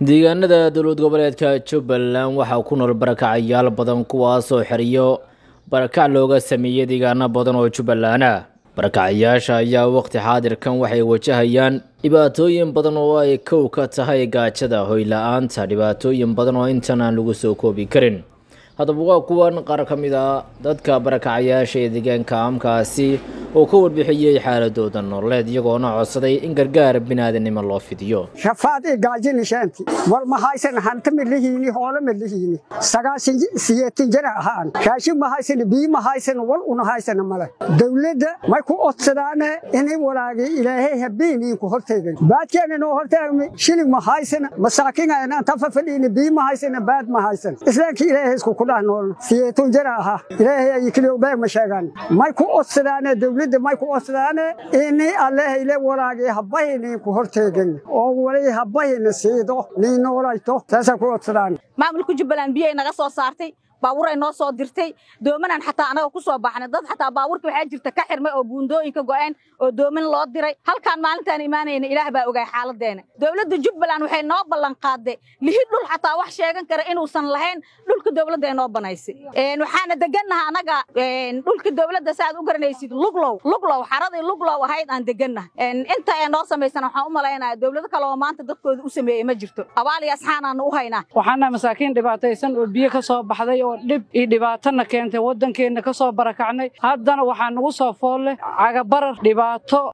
deegaanada dowlad goboleedka Jubbaland waxa ku nool barakacayaal badan kuwaas oo xiriyo barakac looga sameeyay deegaano badan oo Jubbaland ah. Barakacayaasha ayaa waqti xaadirkan waxay wajahayaan dhibaatooyin badan oo ay kow ka tahay gaajada, hoy la'aanta, dhibaatooyin badan oo intan aan lagu soo koobi karin. Haddaba waa kuwan qaar ka mid ah dadka barakacayaasha ee deegaanka amkaasi oo ka warbixiyay xaaladooda nololeed iyagoona codsaday in gargaar bini'aadanimo loo fidiyo. shafaadii gaajin shanti war ma haysan hanta milihiini hoola milihiini sagaasin siyeetin jara ahaan raashin ma haysan biyo ma haysan wal una haysan mala dawladda may ku odsadaan inay walaagay ilaahay habeenii ku horteegan baadkeena noo horteegmi shilin ma haysan masaakiin ayna tafafadini biyo ma haysan baad ma haysan islaamkii ilaahay isku ku dhaanool siyeetin jara ahaa ilaahay ay kaliya beeg ma sheegan may ku odsadaan dawladda may ku odsadaan inay allah ilaahay walaagay habeenii ku horteegan oo wali habeen siido niinoolayto taasa ku odsadaan maamulka Jubbaland biyo naga soo saartay baabuur ay noo soo dirtay doomanan xataa anaga ku soo baxnay dad xataa baabuurka waxa jirta ka xirmay oo buundooyinka go'aan oo dooman loo diray halkaan maalintaan iimaanayna ilaah baa ogaay xaaladeena dawladda Jubbaland waxay noo ballan qaaday lihid dhul xataa wax sheegan kara inuusan lahayn dhulka dawladda ay noo banaysay waxaana deganahay anaga dhulka dawladda saad u garanaysid luglow xaradii luglow ahayd aan deganahay inta ay noo sameeysan waxaan u maleynayaa dawladda kale oo maanta dadkooda u sameeyay ma jirto abaal iyo asxaanaan u haynaa waxaana masaakiin dhibaataysan oo biyo ka soo baxday oo dib iyo dhibaatana keentay wadankeena ka soo barakacnay haddana waxaan ugu soo foolay cagabarar dhibaato